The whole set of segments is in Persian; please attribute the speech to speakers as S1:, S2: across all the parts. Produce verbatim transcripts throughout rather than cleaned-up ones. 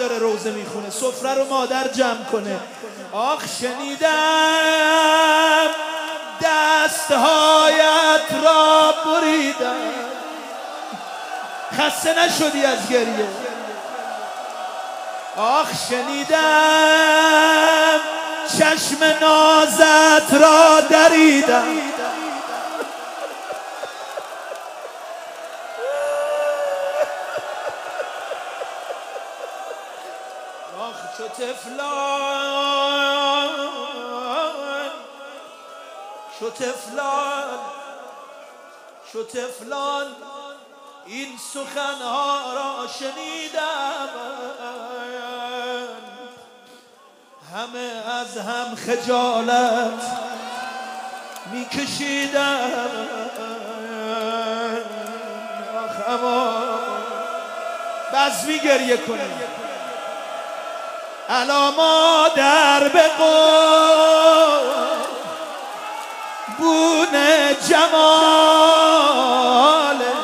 S1: داره روزه میخونه، سفره رو مادر جمع کنه. آخ شنیدم دستهایت را بریدم. خسته نشدی از گریه؟ آخ شنیدم چشم نازت را دریدم. آخ چو تفلان چو تفلان چو تفلان این سخنها را شنیدم. همه از هم خجالت میکشیدم. آخ اما بزمی گریه کنیم. الا مادر به قربون جمالت.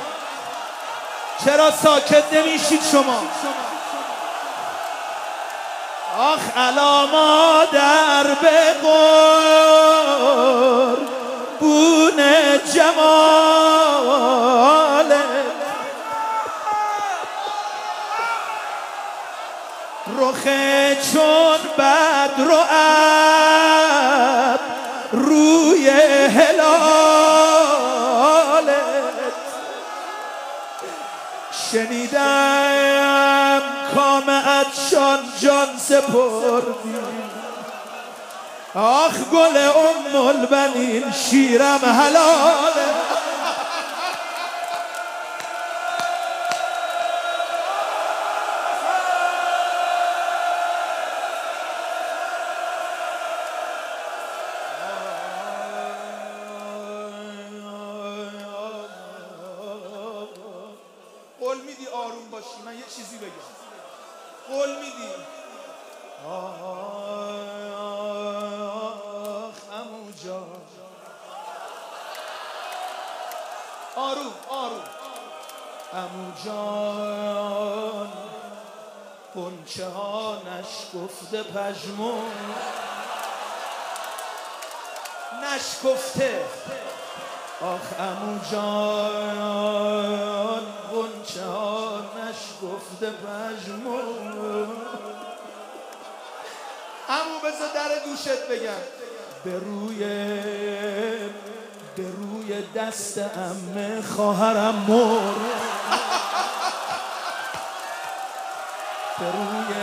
S1: چرا ساکت نمیشید شما؟ آخ الا مادر به قربون جمالت. رخ چون بدر و ابر روی هلالت. شنیدم کامه‌اتشان جان سپردی. آخ گل ام البنین شیرم حلاله. قول میدی آروم باشی؟ من یه چیزی بگم. قول میدی؟ آخ عمو جان. آروم آروم. عمو جان غنچه ها نشکفته پژمرد. نشکفته. آخ عمو جان غنچه ها نشکفته پژمرد. عمو بذار در گوشت بگم. به روی به روی دست عمه خواهرم مرد. به روی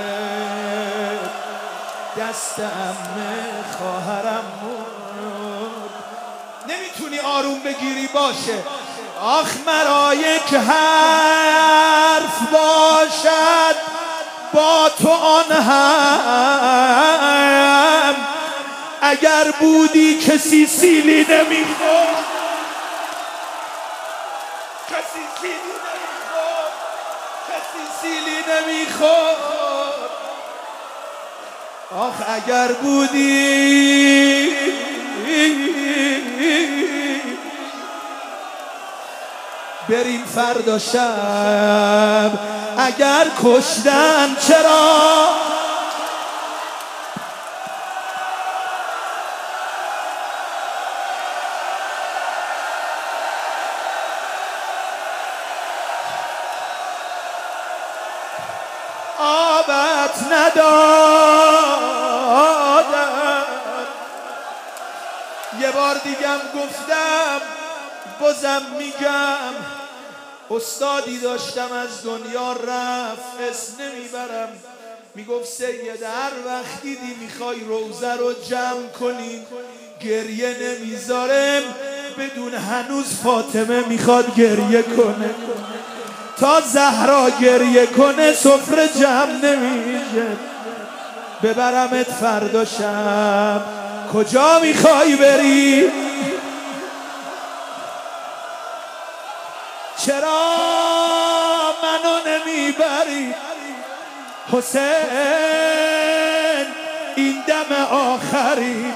S1: دست عمه خواهرم مرد. نمیتونی آروم بگیری؟ باشه. آخ مرا یک حرف باشد با تو آن هم. اگر بودی کسی سیلی نمیخورد. کسی سیلی نمیخورد. کسی سیلی نمیخورد. آخ اگر بودی بریم فردا شب. اگر کشتن چرا؟ آبت ندادم. یه بار دیگم گفتم بازم میگم. استادی داشتم از دنیا رفت، اسم نمیبرم. میگفت سید هر وقت دیدی میخوای روزه رو جمع کنی گریه نمیذارم بدون هنوز فاطمه میخواد گریه کنه. تا زهرا گریه کنه سفره جمع نمیشه. ببرمت فردا شب. کجا میخوای بری؟ چرا منو نمیبری حسین؟ این دم آخری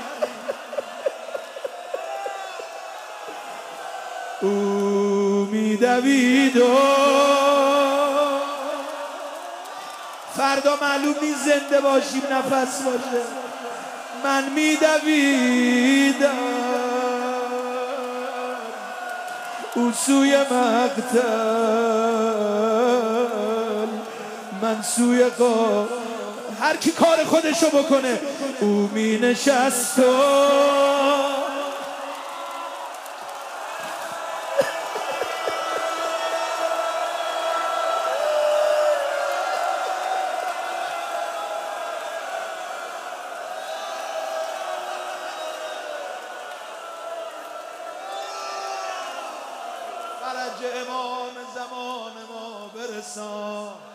S1: او میدوید و فردا معلوم نیست زنده باشیم نفس باشه. من میدویدم او سوی مقتل، من سوی قا. هر کی کار خودشو بکنه او می نشست و فرج امام زمان ما برسان.